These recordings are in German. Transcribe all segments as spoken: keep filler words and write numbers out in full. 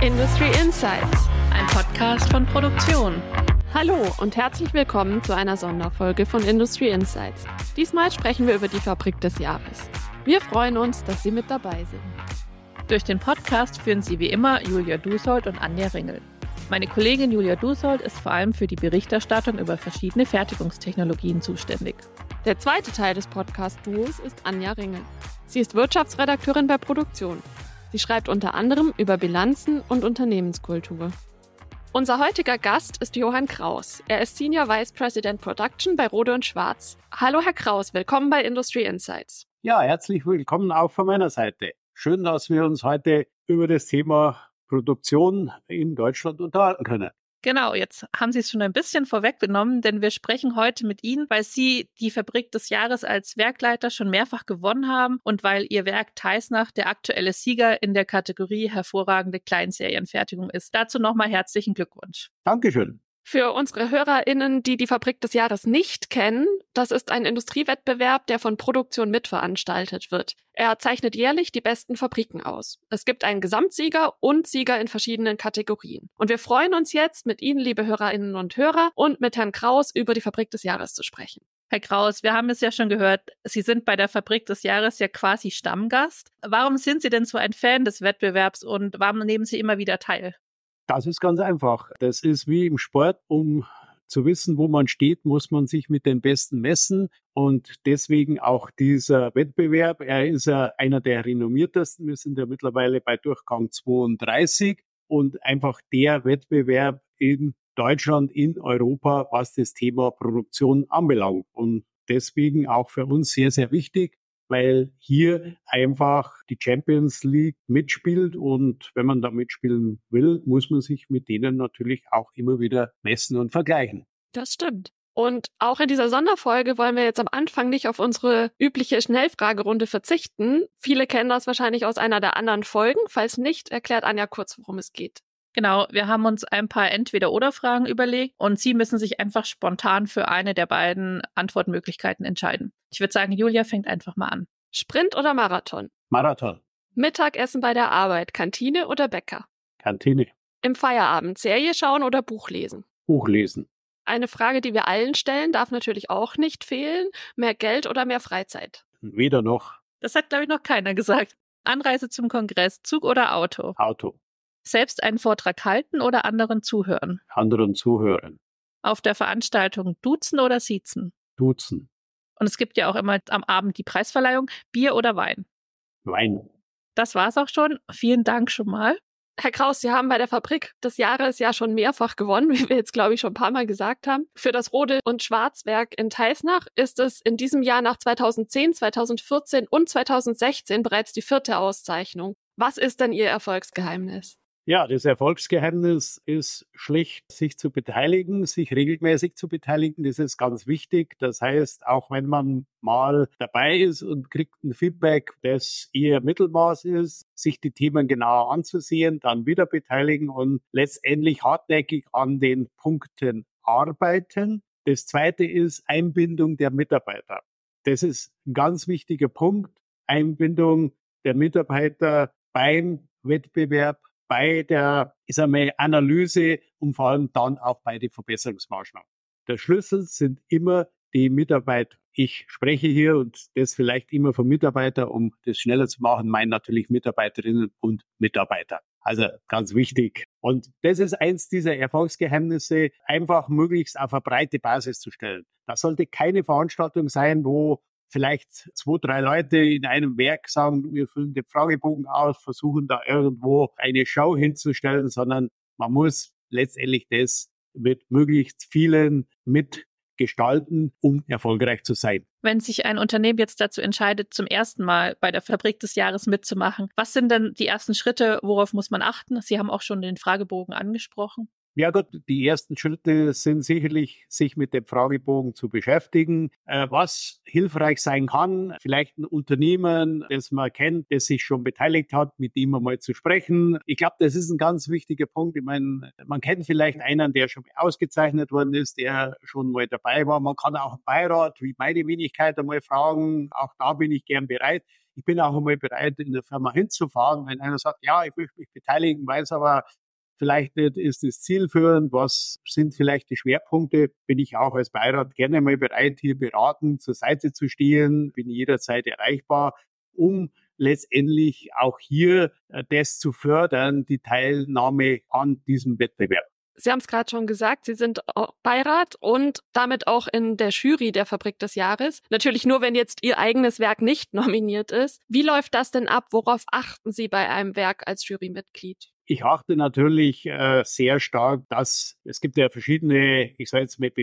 Industry Insights, ein Podcast von Produktion. Hallo und herzlich willkommen zu einer Sonderfolge von Industry Insights. Diesmal sprechen wir über die Fabrik des Jahres. Wir freuen uns, dass Sie mit dabei sind. Durch den Podcast führen Sie wie immer Julia Dusold und Anja Ringel. Meine Kollegin Julia Dusold ist vor allem für die Berichterstattung über verschiedene Fertigungstechnologien zuständig. Der zweite Teil des Podcast-Duos ist Anja Ringel. Sie ist Wirtschaftsredakteurin bei Produktion. Sie schreibt unter anderem über Bilanzen und Unternehmenskultur. Unser heutiger Gast ist Johann Kraus. Er ist Senior Vice President Production bei Rohde und Schwarz. Hallo Herr Kraus, willkommen bei Industry Insights. Ja, herzlich willkommen auch von meiner Seite. Schön, dass wir uns heute über das Thema Produktion in Deutschland unterhalten können. Genau, jetzt haben Sie es schon ein bisschen vorweggenommen, denn wir sprechen heute mit Ihnen, weil Sie die Fabrik des Jahres als Werkleiter schon mehrfach gewonnen haben und weil Ihr Werk Teisnach der aktuelle Sieger in der Kategorie hervorragende Kleinserienfertigung ist. Dazu nochmal herzlichen Glückwunsch. Dankeschön. Für unsere HörerInnen, die die Fabrik des Jahres nicht kennen, das ist ein Industriewettbewerb, der von Produktion mitveranstaltet wird. Er zeichnet jährlich die besten Fabriken aus. Es gibt einen Gesamtsieger und Sieger in verschiedenen Kategorien. Und wir freuen uns jetzt, mit Ihnen, liebe HörerInnen und Hörer, und mit Herrn Kraus über die Fabrik des Jahres zu sprechen. Herr Kraus, wir haben es ja schon gehört, Sie sind bei der Fabrik des Jahres ja quasi Stammgast. Warum sind Sie denn so ein Fan des Wettbewerbs und warum nehmen Sie immer wieder teil? Das ist ganz einfach. Das ist wie im Sport. Um zu wissen, wo man steht, muss man sich mit den Besten messen. Und deswegen auch dieser Wettbewerb. Er ist ja einer der renommiertesten. Wir sind ja mittlerweile bei Durchgang zweiunddreißig. Und einfach der Wettbewerb in Deutschland, in Europa, was das Thema Produktion anbelangt. Und deswegen auch für uns sehr, sehr wichtig, weil hier einfach die Champions League mitspielt und wenn man da mitspielen will, muss man sich mit denen natürlich auch immer wieder messen und vergleichen. Das stimmt. Und auch in dieser Sonderfolge wollen wir jetzt am Anfang nicht auf unsere übliche Schnellfragerunde verzichten. Viele kennen das wahrscheinlich aus einer der anderen Folgen. Falls nicht, erklärt Anja kurz, worum es geht. Genau, wir haben uns ein paar Entweder-oder-Fragen überlegt und Sie müssen sich einfach spontan für eine der beiden Antwortmöglichkeiten entscheiden. Ich würde sagen, Julia fängt einfach mal an. Sprint oder Marathon? Marathon. Mittagessen bei der Arbeit, Kantine oder Bäcker? Kantine. Im Feierabend Serie schauen oder Buch lesen? Buch lesen. Eine Frage, die wir allen stellen, darf natürlich auch nicht fehlen. Mehr Geld oder mehr Freizeit? Weder noch. Das hat, glaube ich, noch keiner gesagt. Anreise zum Kongress, Zug oder Auto? Auto. Selbst einen Vortrag halten oder anderen zuhören? Anderen zuhören. Auf der Veranstaltung duzen oder siezen? Duzen. Und es gibt ja auch immer am Abend die Preisverleihung, Bier oder Wein? Wein. Das war's auch schon. Vielen Dank schon mal. Herr Kraus, Sie haben bei der Fabrik des Jahres ja schon mehrfach gewonnen, wie wir jetzt, glaube ich, schon ein paar Mal gesagt haben. Für das Rohde und Schwarzwerk in Teisnach ist es in diesem Jahr nach zweitausendzehn, zweitausendvierzehn und zweitausendsechzehn bereits die vierte Auszeichnung. Was ist denn Ihr Erfolgsgeheimnis? Ja, das Erfolgsgeheimnis ist schlicht, sich zu beteiligen, sich regelmäßig zu beteiligen. Das ist ganz wichtig. Das heißt, auch wenn man mal dabei ist und kriegt ein Feedback, das eher Mittelmaß ist, sich die Themen genauer anzusehen, dann wieder beteiligen und letztendlich hartnäckig an den Punkten arbeiten. Das Zweite ist Einbindung der Mitarbeiter. Das ist ein ganz wichtiger Punkt. Einbindung der Mitarbeiter beim Wettbewerb, bei der, ich sag mal, Analyse und vor allem dann auch bei den Verbesserungsmaßnahmen. Der Schlüssel sind immer die Mitarbeiter. Ich spreche hier und das vielleicht immer von Mitarbeiter, um das schneller zu machen, meinen natürlich Mitarbeiterinnen und Mitarbeiter. Also ganz wichtig. Und das ist eins dieser Erfolgsgeheimnisse, einfach möglichst auf eine breite Basis zu stellen. Das sollte keine Veranstaltung sein, wo vielleicht zwei, drei Leute in einem Werk sagen, wir füllen den Fragebogen aus, versuchen da irgendwo eine Show hinzustellen, sondern man muss letztendlich das mit möglichst vielen mitgestalten, um erfolgreich zu sein. Wenn sich ein Unternehmen jetzt dazu entscheidet, zum ersten Mal bei der Fabrik des Jahres mitzumachen, was sind denn die ersten Schritte, worauf muss man achten? Sie haben auch schon den Fragebogen angesprochen. Ja gut, die ersten Schritte sind sicherlich, sich mit dem Fragebogen zu beschäftigen. Äh, was hilfreich sein kann, vielleicht ein Unternehmen, das man kennt, das sich schon beteiligt hat, mit dem einmal zu sprechen. Ich glaube, das ist ein ganz wichtiger Punkt. Ich meine, man kennt vielleicht einen, der schon ausgezeichnet worden ist, der schon mal dabei war. Man kann auch einen Beirat, wie meine Wenigkeit, einmal fragen. Auch da bin ich gern bereit. Ich bin auch einmal bereit, in der Firma hinzufahren, wenn einer sagt, ja, ich möchte mich beteiligen, weiß aber vielleicht nicht, ist das zielführend, was sind vielleicht die Schwerpunkte, bin ich auch als Beirat gerne mal bereit, hier beraten, zur Seite zu stehen, bin jederzeit erreichbar, um letztendlich auch hier äh, das zu fördern, die Teilnahme an diesem Wettbewerb. Sie haben es gerade schon gesagt, Sie sind Beirat und damit auch in der Jury der Fabrik des Jahres. Natürlich nur, wenn jetzt Ihr eigenes Werk nicht nominiert ist. Wie läuft das denn ab? Worauf achten Sie bei einem Werk als Jurymitglied? Ich achte natürlich äh, sehr stark, dass es gibt ja verschiedene, ich sage jetzt mal,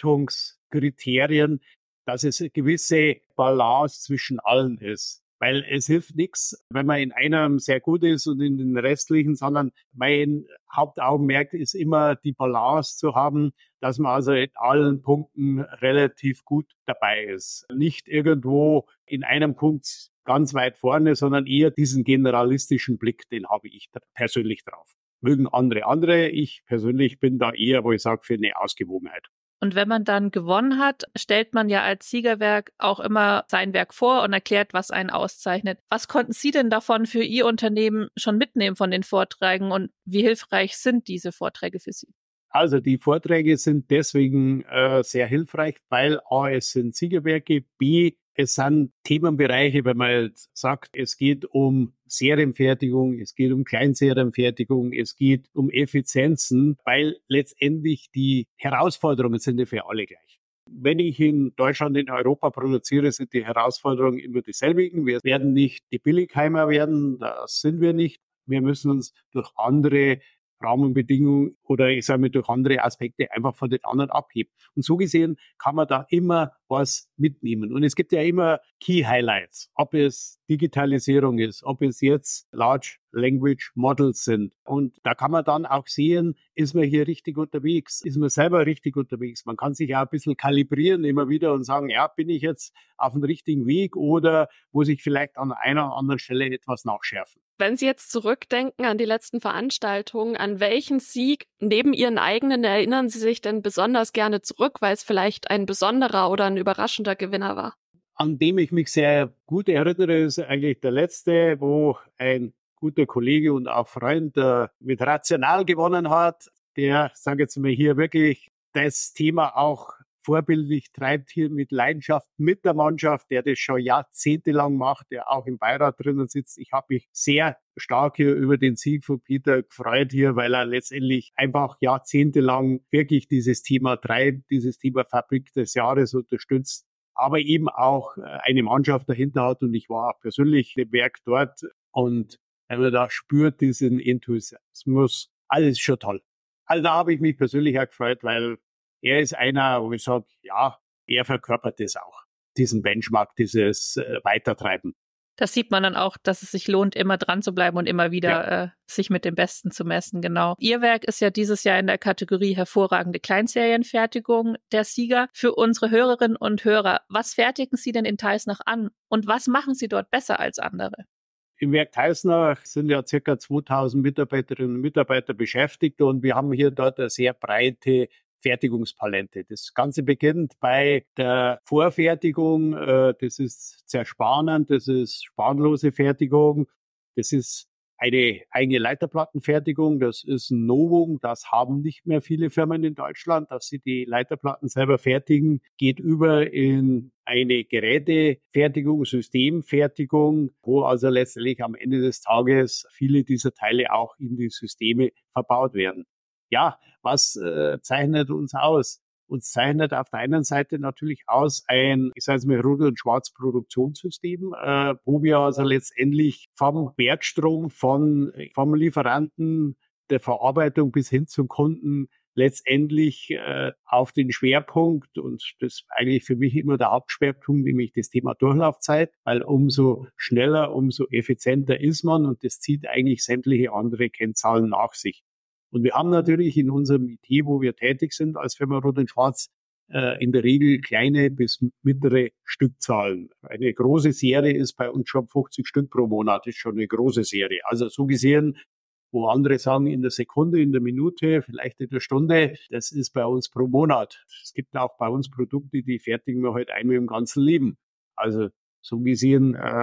Bewertungskriterien, dass es eine gewisse Balance zwischen allen ist. Weil es hilft nichts, wenn man in einem sehr gut ist und in den restlichen, sondern mein Hauptaugenmerk ist immer die Balance zu haben, dass man also in allen Punkten relativ gut dabei ist. Nicht irgendwo in einem Punkt ganz weit vorne, sondern eher diesen generalistischen Blick, den habe ich persönlich drauf. Mögen andere andere, ich persönlich bin da eher, wo ich sage, für eine Ausgewogenheit. Und wenn man dann gewonnen hat, stellt man ja als Siegerwerk auch immer sein Werk vor und erklärt, was einen auszeichnet. Was konnten Sie denn davon für Ihr Unternehmen schon mitnehmen von den Vorträgen und wie hilfreich sind diese Vorträge für Sie? Also die Vorträge sind deswegen äh, sehr hilfreich, weil A, es sind Siegerwerke, B, es sind Themenbereiche, wenn man jetzt sagt, es geht um Serienfertigung, es geht um Kleinserienfertigung, es geht um Effizienzen, weil letztendlich die Herausforderungen sind ja für alle gleich. Wenn ich in Deutschland, in Europa produziere, sind die Herausforderungen immer dieselbigen. Wir werden nicht die Billigheimer werden, das sind wir nicht. Wir müssen uns durch andere Rahmenbedingungen oder ich sage mal durch andere Aspekte einfach von den anderen abheben. Und so gesehen kann man da immer was mitnehmen. Und es gibt ja immer Key Highlights, ob es Digitalisierung ist, ob es jetzt Large Language Models sind. Und da kann man dann auch sehen, ist man hier richtig unterwegs, ist man selber richtig unterwegs. Man kann sich ja ein bisschen kalibrieren immer wieder und sagen, ja, bin ich jetzt auf dem richtigen Weg oder muss ich vielleicht an einer oder anderen Stelle etwas nachschärfen. Wenn Sie jetzt zurückdenken an die letzten Veranstaltungen, an welchen Sieg neben Ihren eigenen erinnern Sie sich denn besonders gerne zurück, weil es vielleicht ein besonderer oder ein überraschender Gewinner war? An dem ich mich sehr gut erinnere, ist eigentlich der letzte, wo ein guter Kollege und auch Freund äh, mit Rational gewonnen hat, der, sage jetzt mal hier wirklich, das Thema auch vorbildlich treibt hier mit Leidenschaft mit der Mannschaft, der das schon jahrzehntelang macht, der auch im Beirat drinnen sitzt. Ich habe mich sehr stark hier über den Sieg von Peter gefreut hier, weil er letztendlich einfach jahrzehntelang wirklich dieses Thema treibt, dieses Thema Fabrik des Jahres unterstützt, aber eben auch eine Mannschaft dahinter hat. Und ich war auch persönlich im Werk dort und wenn man da spürt diesen Enthusiasmus, alles schon toll. Also da habe ich mich persönlich auch gefreut, weil er ist einer, wo ich sage, ja, er verkörpert das auch, diesen Benchmark, dieses äh, Weitertreiben. Das sieht man dann auch, dass es sich lohnt, immer dran zu bleiben und immer wieder ja. äh, sich mit dem Besten zu messen, genau. Ihr Werk ist ja dieses Jahr in der Kategorie hervorragende Kleinserienfertigung der Sieger. Für unsere Hörerinnen und Hörer, was fertigen Sie denn in Teisnach an und was machen Sie dort besser als andere? Im Werk Teisnach sind ja circa zweitausend Mitarbeiterinnen und Mitarbeiter beschäftigt und wir haben hier dort eine sehr breite Fertigungspalette. Das Ganze beginnt bei der Vorfertigung, das ist zerspanend, das ist spanlose Fertigung, das ist eine eigene Leiterplattenfertigung, das ist ein Novum, das haben nicht mehr viele Firmen in Deutschland, dass sie die Leiterplatten selber fertigen, geht über in eine Gerätefertigung, Systemfertigung, wo also letztendlich am Ende des Tages viele dieser Teile auch in die Systeme verbaut werden. Ja, was äh, zeichnet uns aus? Uns zeichnet auf der einen Seite natürlich aus ein, ich sage es mal, Rudel- und Schwarz-Produktionssystem, äh, wo wir also letztendlich vom Werkstrom, von, vom Lieferanten, der Verarbeitung bis hin zum Kunden letztendlich äh, auf den Schwerpunkt, und das ist eigentlich für mich immer der Hauptschwerpunkt, nämlich das Thema Durchlaufzeit, weil umso schneller, umso effizienter ist man und das zieht eigentlich sämtliche andere Kennzahlen nach sich. Und wir haben natürlich in unserem I T, wo wir tätig sind, als Firma Rot und Schwarz, äh, in der Regel kleine bis mittlere Stückzahlen. Eine große Serie ist bei uns schon fünfzig Stück pro Monat, ist schon eine große Serie. Also so gesehen, wo andere sagen in der Sekunde, in der Minute, vielleicht in der Stunde, das ist bei uns pro Monat. Es gibt auch bei uns Produkte, die fertigen wir heute einmal im ganzen Leben. Also so gesehen, äh,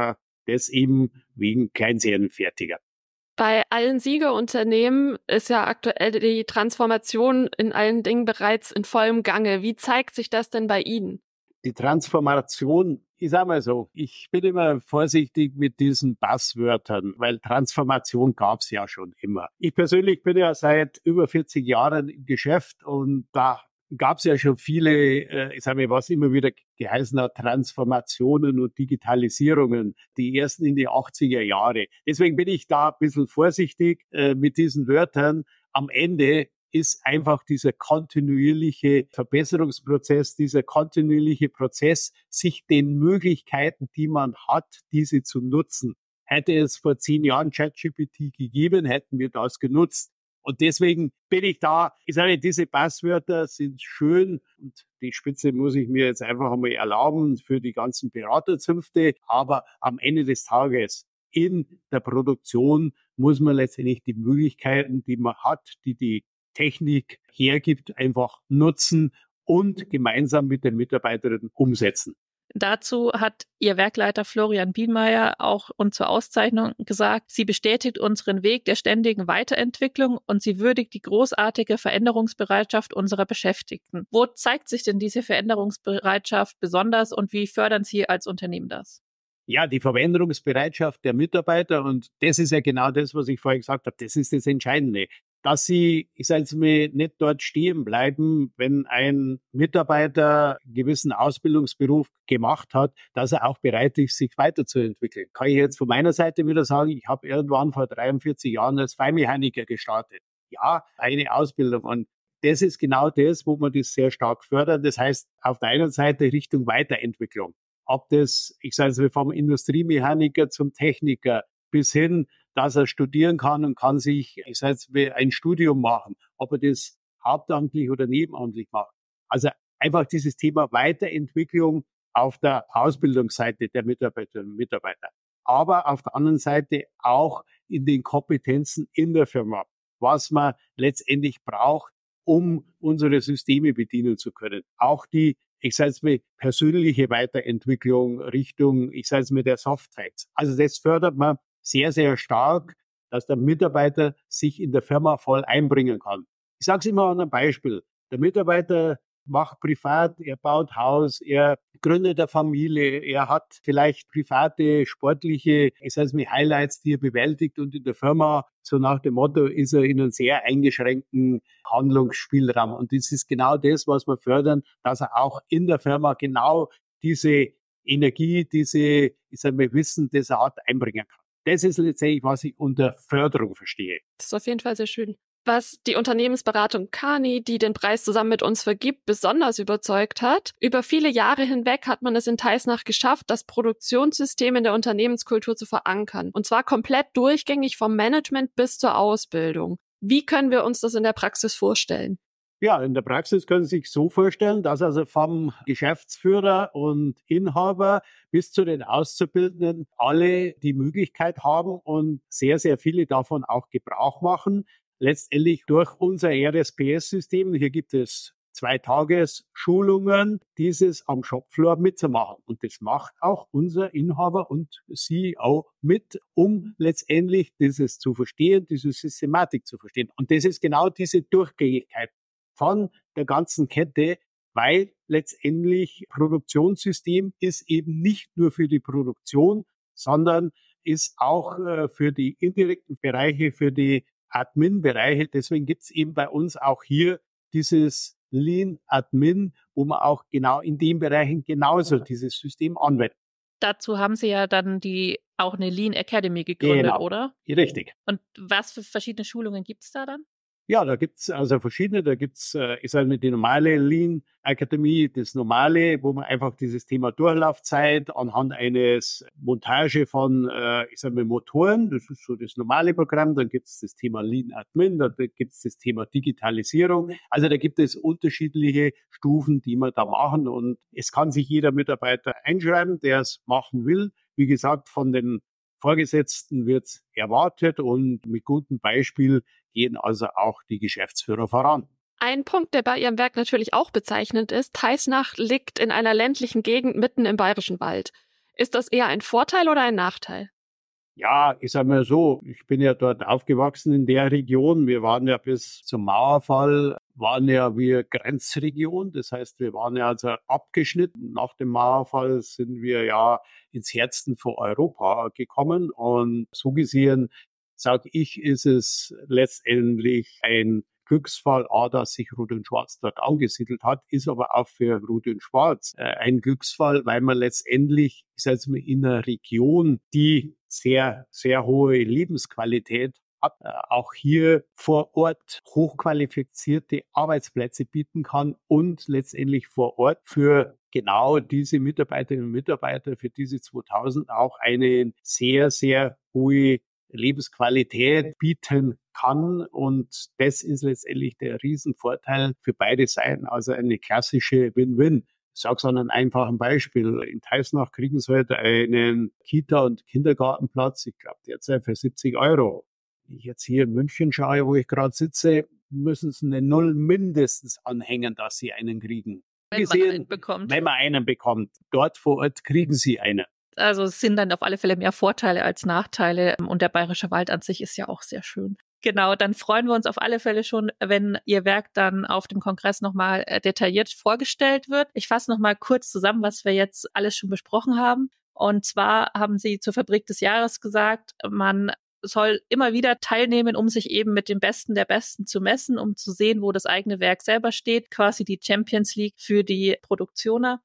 Das eben wegen Kleinserienfertiger. Bei allen Siegerunternehmen ist ja aktuell die Transformation in allen Dingen bereits in vollem Gange. Wie zeigt sich das denn bei Ihnen? Die Transformation, ich sage mal so, ich bin immer vorsichtig mit diesen Buzzwörtern, weil Transformation gab es ja schon immer. Ich persönlich bin ja seit über vierzig Jahren im Geschäft und da gab es ja schon viele, äh, ich sage mal, was immer wieder geheißen hat, Transformationen und Digitalisierungen, die ersten in die achtziger Jahre. Deswegen bin ich da ein bisschen vorsichtig äh, mit diesen Wörtern. Am Ende ist einfach dieser kontinuierliche Verbesserungsprozess, dieser kontinuierliche Prozess, sich den Möglichkeiten, die man hat, diese zu nutzen. Hätte es vor zehn Jahren ChatGPT gegeben, hätten wir das genutzt. Und deswegen bin ich da, ich sage, diese Passwörter sind schön und die Spitze muss ich mir jetzt einfach einmal erlauben für die ganzen Beraterzünfte. Aber am Ende des Tages in der Produktion muss man letztendlich die Möglichkeiten, die man hat, die die Technik hergibt, einfach nutzen und gemeinsam mit den Mitarbeiterinnen umsetzen. Dazu hat Ihr Werkleiter Florian Bienmeier auch uns zur Auszeichnung gesagt, sie bestätigt unseren Weg der ständigen Weiterentwicklung und sie würdigt die großartige Veränderungsbereitschaft unserer Beschäftigten. Wo zeigt sich denn diese Veränderungsbereitschaft besonders und wie fördern Sie als Unternehmen das? Ja, die Veränderungsbereitschaft der Mitarbeiter und das ist ja genau das, was ich vorher gesagt habe, das ist das Entscheidende. Dass sie, ich sage jetzt mal, nicht dort stehen bleiben, wenn ein Mitarbeiter einen gewissen Ausbildungsberuf gemacht hat, dass er auch bereit ist, sich weiterzuentwickeln. Kann ich jetzt von meiner Seite wieder sagen, ich habe irgendwann vor dreiundvierzig Jahren als Feinmechaniker gestartet. Ja, eine Ausbildung. Und das ist genau das, wo man das sehr stark fördert. Das heißt, auf der einen Seite Richtung Weiterentwicklung. Ob das, ich sage jetzt mal, vom Industriemechaniker zum Techniker bis hin, dass er studieren kann und kann sich, ich sage jetzt mal, ein Studium machen, ob er das hauptamtlich oder nebenamtlich macht. Also einfach dieses Thema Weiterentwicklung auf der Ausbildungsseite der Mitarbeiterinnen und Mitarbeiter. Aber auf der anderen Seite auch in den Kompetenzen in der Firma, was man letztendlich braucht, um unsere Systeme bedienen zu können. Auch die, ich sage jetzt mal, persönliche Weiterentwicklung Richtung, ich sage jetzt mal, der Soft Facts. Also das fördert man sehr, sehr stark, dass der Mitarbeiter sich in der Firma voll einbringen kann. Ich sage es immer an einem Beispiel. Der Mitarbeiter macht privat, er baut Haus, er gründet eine Familie, er hat vielleicht private, sportliche, ich sage es mal, Highlights, die er bewältigt und in der Firma, so nach dem Motto, ist er in einem sehr eingeschränkten Handlungsspielraum. Und das ist genau das, was wir fördern, dass er auch in der Firma genau diese Energie, diese, ich sage mal, Wissen, das er hat, einbringen kann. Das ist letztendlich, was ich unter Förderung verstehe. Das ist auf jeden Fall sehr schön. Was die Unternehmensberatung Kearney, die den Preis zusammen mit uns vergibt, besonders überzeugt hat. Über viele Jahre hinweg hat man es in Theisnach geschafft, das Produktionssystem in der Unternehmenskultur zu verankern. Und zwar komplett durchgängig vom Management bis zur Ausbildung. Wie können wir uns das in der Praxis vorstellen? Ja, in der Praxis können Sie sich so vorstellen, dass also vom Geschäftsführer und Inhaber bis zu den Auszubildenden alle die Möglichkeit haben und sehr, sehr viele davon auch Gebrauch machen. Letztendlich durch unser R S P S-System, hier gibt es zwei Tagesschulungen, dieses am Shopfloor mitzumachen. Und das macht auch unser Inhaber und C E O mit, um letztendlich dieses zu verstehen, diese Systematik zu verstehen. Und das ist genau diese Durchgängigkeit von der ganzen Kette, weil letztendlich Produktionssystem ist eben nicht nur für die Produktion, sondern ist auch äh, für die indirekten Bereiche, für die Admin-Bereiche. Deswegen gibt es eben bei uns auch hier dieses Lean Admin, wo man auch genau in den Bereichen genauso dieses System anwendet. Dazu haben Sie ja dann die auch eine Lean Academy gegründet, genau. Oder? Richtig. Und was für verschiedene Schulungen gibt es da dann? Ja, da gibt's also verschiedene. Da gibt's, äh, ich sage mal, die normale Lean Akademie, das normale, wo man einfach dieses Thema Durchlaufzeit anhand eines Montage von, äh, ich sage mal, Motoren, das ist so das normale Programm. Dann gibt's das Thema Lean Admin, da gibt's das Thema Digitalisierung. Also da gibt es unterschiedliche Stufen, die wir da machen. Und es kann sich jeder Mitarbeiter einschreiben, der es machen will. Wie gesagt, von den Vorgesetzten wird erwartet und mit gutem Beispiel gehen also auch die Geschäftsführer voran. Ein Punkt, der bei Ihrem Werk natürlich auch bezeichnend ist, Theisnach liegt in einer ländlichen Gegend mitten im Bayerischen Wald. Ist das eher ein Vorteil oder ein Nachteil? Ja, ich sage mal so, ich bin ja dort aufgewachsen in der Region. Wir waren ja bis zum Mauerfall, waren ja wir Grenzregion. Das heißt, wir waren ja also abgeschnitten. Nach dem Mauerfall sind wir ja ins Herzen von Europa gekommen. Und so gesehen, sage ich, ist es letztendlich ein Glücksfall, A, dass sich Rot und Schwarz dort angesiedelt hat, ist aber auch für Rot und Schwarz äh, ein Glücksfall, weil man letztendlich, ich sage jetzt mal, in einer Region, die sehr, sehr hohe Lebensqualität hat, äh, auch hier vor Ort hochqualifizierte Arbeitsplätze bieten kann und letztendlich vor Ort für genau diese Mitarbeiterinnen und Mitarbeiter, für diese zweitausend auch eine sehr, sehr hohe Lebensqualität bieten kann. Und das ist letztendlich der Riesenvorteil für beide Seiten. Also eine klassische Win-Win. Ich sage es an einem einfachen Beispiel. In Teisnach kriegen Sie heute einen Kita- und Kindergartenplatz, ich glaube derzeit für siebzig Euro. Wenn ich jetzt hier in München schaue, wo ich gerade sitze, müssen Sie eine Null mindestens anhängen, dass Sie einen kriegen. Wenn Gesehen, man einen bekommt. Wenn man einen bekommt. Dort vor Ort kriegen Sie einen. Also es sind dann auf alle Fälle mehr Vorteile als Nachteile und der Bayerische Wald an sich ist ja auch sehr schön. Genau, dann freuen wir uns auf alle Fälle schon, wenn Ihr Werk dann auf dem Kongress nochmal detailliert vorgestellt wird. Ich fasse nochmal kurz zusammen, was wir jetzt alles schon besprochen haben. Und zwar haben Sie zur Fabrik des Jahres gesagt, man soll immer wieder teilnehmen, um sich eben mit dem Besten der Besten zu messen, um zu sehen, wo das eigene Werk selber steht, quasi die Champions League für die Produktioner.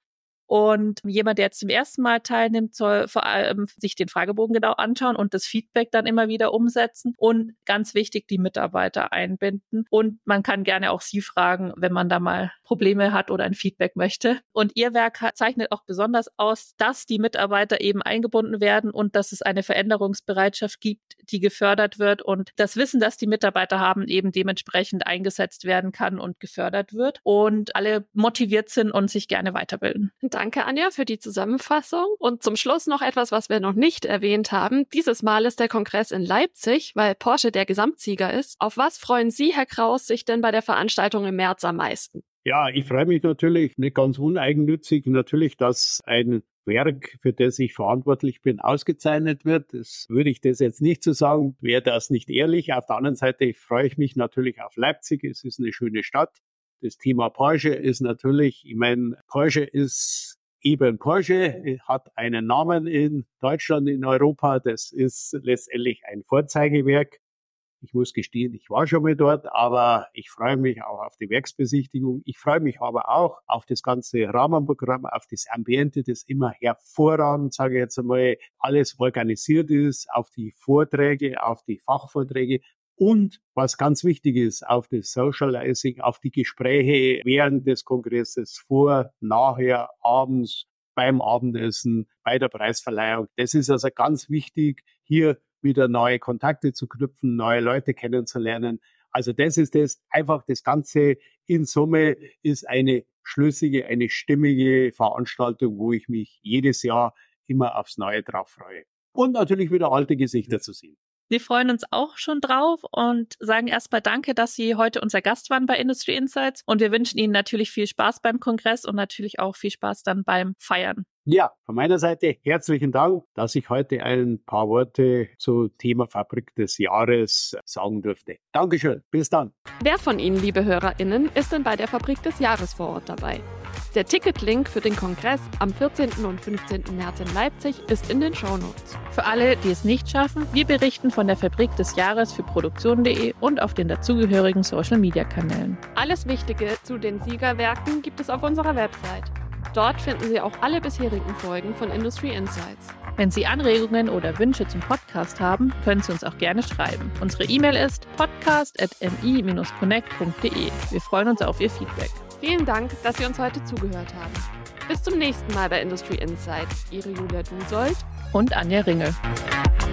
Und jemand, der jetzt zum ersten Mal teilnimmt, soll vor allem sich den Fragebogen genau anschauen und das Feedback dann immer wieder umsetzen und ganz wichtig, die Mitarbeiter einbinden. Und man kann gerne auch Sie fragen, wenn man da mal Probleme hat oder ein Feedback möchte. Und Ihr Werk zeichnet auch besonders aus, dass die Mitarbeiter eben eingebunden werden und dass es eine Veränderungsbereitschaft gibt, die gefördert wird und das Wissen, das die Mitarbeiter haben, eben dementsprechend eingesetzt werden kann und gefördert wird und alle motiviert sind und sich gerne weiterbilden. Danke, Anja, für die Zusammenfassung. Und zum Schluss noch etwas, was wir noch nicht erwähnt haben. Dieses Mal ist der Kongress in Leipzig, weil Porsche der Gesamtsieger ist. Auf was freuen Sie, Herr Kraus, sich denn bei der Veranstaltung im März am meisten? Ja, ich freue mich natürlich, nicht ganz uneigennützig, natürlich, dass ein Werk, für das ich verantwortlich bin, ausgezeichnet wird. Das würde ich das jetzt nicht so sagen, wäre das nicht ehrlich. Auf der anderen Seite freue ich mich natürlich auf Leipzig. Es ist eine schöne Stadt. Das Thema Porsche ist natürlich, ich meine, Porsche ist eben Porsche, hat einen Namen in Deutschland, in Europa. Das ist letztendlich ein Vorzeigewerk. Ich muss gestehen, ich war schon mal dort, aber ich freue mich auch auf die Werksbesichtigung. Ich freue mich aber auch auf das ganze Rahmenprogramm, auf das Ambiente, das immer hervorragend, sage ich jetzt einmal, alles organisiert ist, auf die Vorträge, auf die Fachvorträge. Und was ganz wichtig ist, auf das Socializing, auf die Gespräche während des Kongresses, vor, nachher, abends, beim Abendessen, bei der Preisverleihung. Das ist also ganz wichtig, hier wieder neue Kontakte zu knüpfen, neue Leute kennenzulernen. Also das ist das, einfach das Ganze in Summe ist eine schlüssige, eine stimmige Veranstaltung, wo ich mich jedes Jahr immer aufs Neue drauf freue. Und natürlich wieder alte Gesichter zu sehen. Wir freuen uns auch schon drauf und sagen erstmal Danke, dass Sie heute unser Gast waren bei Industry Insights. Und wir wünschen Ihnen natürlich viel Spaß beim Kongress und natürlich auch viel Spaß dann beim Feiern. Ja, von meiner Seite herzlichen Dank, dass ich heute ein paar Worte zum Thema Fabrik des Jahres sagen durfte. Dankeschön, bis dann. Wer von Ihnen, liebe HörerInnen, ist denn bei der Fabrik des Jahres vor Ort dabei? Der Ticketlink für den Kongress am vierzehnten und fünfzehnten März in Leipzig ist in den Shownotes. Für alle, die es nicht schaffen, wir berichten von der Fabrik des Jahres für Produktion punkt de und auf den dazugehörigen Social-Media-Kanälen. Alles Wichtige zu den Siegerwerken gibt es auf unserer Website. Dort finden Sie auch alle bisherigen Folgen von Industry Insights. Wenn Sie Anregungen oder Wünsche zum Podcast haben, können Sie uns auch gerne schreiben. Unsere E-Mail ist podcast at m i dash connect punkt de. Wir freuen uns auf Ihr Feedback. Vielen Dank, dass Sie uns heute zugehört haben. Bis zum nächsten Mal bei Industry Insights. Ihre Julia Dusold und Anja Ringel.